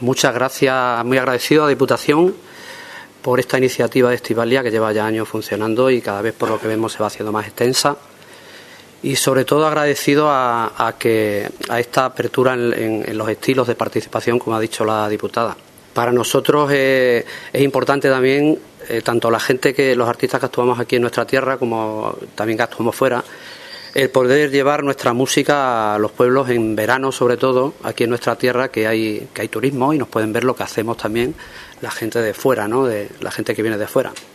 Muchas gracias, muy agradecido a la Diputación por esta iniciativa de Estivalia que lleva ya años funcionando y cada vez, por lo que vemos, se va haciendo más extensa. Y sobre todo agradecido a esta apertura en los estilos de participación, como ha dicho la diputada. Para nosotros es importante también, tanto la gente, los artistas que actuamos aquí en nuestra tierra, como también que actuamos fuera, el poder llevar nuestra música a los pueblos en verano, sobre todo aquí en nuestra tierra, que hay turismo y nos pueden ver lo que hacemos también la gente de fuera, ¿no? La gente que viene de fuera.